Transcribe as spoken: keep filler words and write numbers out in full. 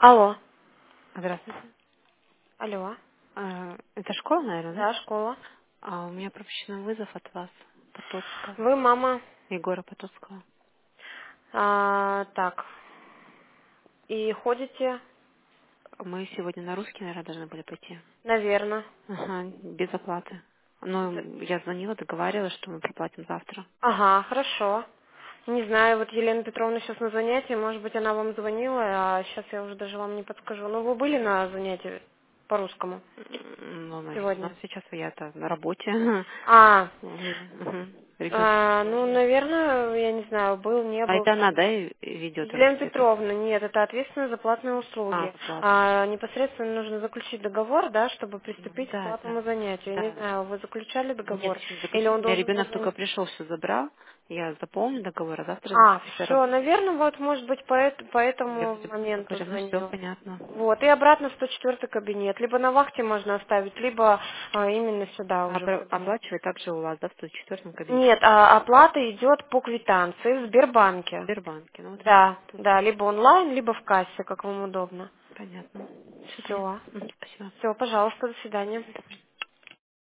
Алло. Здравствуйте. Алло. А, Это школа, наверное, да? Да, школа. А у меня пропущен вызов от вас, Потоцкого, Вы мама. Егора Потоцкого. А, так. И ходите, Мы сегодня на русский, наверное, должны были пойти. наверное. Ага, без оплаты. Ну, я звонила, договаривалась, что мы проплатим завтра. Ага, хорошо. Не знаю, вот Елена Петровна сейчас на занятии, может быть, она вам звонила, а сейчас я уже даже вам не подскажу. Ну, вы были на занятии по русскому М, Ну, наверное, сегодня? сейчас я-то на работе. А, Мгм. Ребенка а, ну, сегодня. наверное, я не знаю, был, не А был. это она, да, и- и ведет Елена это? Петровна, нет, это ответственность за платные А, услуги. оплата. А, непосредственно нужно заключить договор, да, чтобы приступить к Да, да, платному занятию. Я не да. знаю, вы заключали Нет, договор? еще не Или заключила. он У меня должен ребенок только позвонить? пришел, все забрал. Я заполню договор, а завтра А, запишу все, работу. наверное, вот, может быть, по, эт- по Я этому вроде бы моменту говорю, ну все, звонил. понятно. Вот, и обратно в сто четвёртый кабинет. Либо на вахте можно оставить, либо а, именно сюда А уже в про- кабинет. оплачивать также у вас, да, в сто четвёртом кабинете? Нет, а оплата идет по квитанции в В Сбербанке. Сбербанке. Ну вот я Да, тут. да, либо онлайн, либо в кассе, как вам удобно. Понятно. Все Все. понятно. Мгм, спасибо. Все, пожалуйста, до свидания.